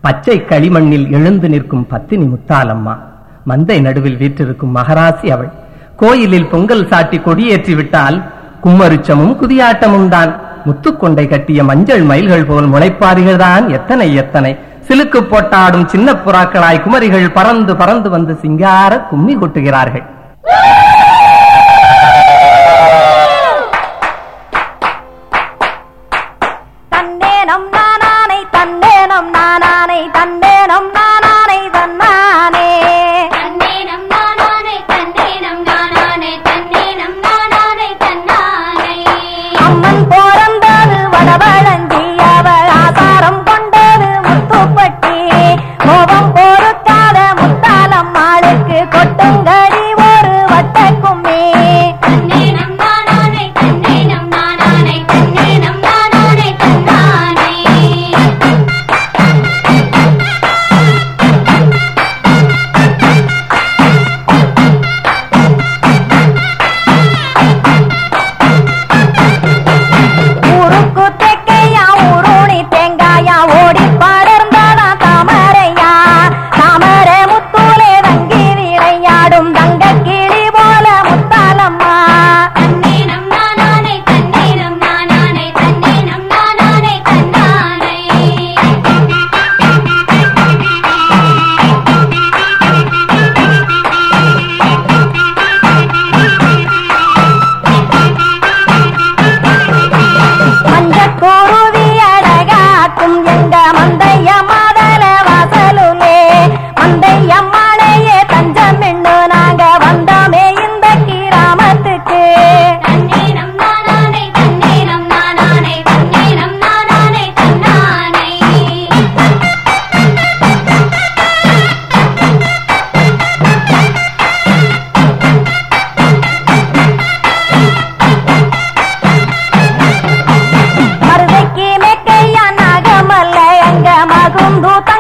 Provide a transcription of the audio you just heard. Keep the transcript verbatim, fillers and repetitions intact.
பச்சை களிமண்ணில் எழுந்து நிற்கும் பத்தினி முத்தாலம்மா. மந்தை நடுவில் வீற்றிருக்கும் மகராசி அவள். கோயிலில் பொங்கல் சாட்டி கொடியேற்றி விட்டால் கும்மருச்சமும் குதியாட்டமும் தான். முத்துக்கொண்டை கட்டிய மஞ்சள் மயில்கள் போல் முளைப்பாரிகள் தான் எத்தனை எத்தனை. சிலுக்கு போட்டாடும் சின்ன புறாக்களாய் குமரிகள் பறந்து பறந்து வந்து சிங்கார கும்மி கொட்டுகிறார்கள். தன்னேனம் நானானை தன்னேனம் நானானை தன்னேனம் நானானை தன்னானே தன்னேனம் நானானை தன்னேனம் நானானை தன்னேனம் நானானை தன்னானே. அம்மன் பிறந்தது வடவழஞ்சி, அவள் ஆசாரம் கொண்டது முத்துப்பட்டி. கோபம் பொறுக்காத முத்தாலம்மாளுக்கு கொட்டுங்கடி ஒரு வட்ட கும்மி. தன்னேனம் நானானை தன்னேனம் நானானை தன்னேனம் நானானை தன்னானே. ஊருக்கு தெக்கையா ஊருணி தேங்காயா ஓடி படர்ந்தாடா தாமரையா. தாமரை முத்தூலே தங்கி விளையாடும் தங்க கிளி போல முத்தாலம்மா. தன்னேனம் நானானை தன்னேனம் நானானை தன்னேனம் நானானை தன்னானே. மஞ்சக்குருவி அழகாக்கும் எங்க மந்தைய மாதல வாசலுமே. மந்தையம்மாளையே தஞ்சம் எண்ணு நாங்க வந்தோமே இந்த கிராமத்துக்கு. தன்னேனம் நானானை தன்னேனம் நானானை தன்னேனம் நானானை தன்னானே. மருதைக்கு மெக்கையா நாகமல்ல எங்க மகுந்தூத்த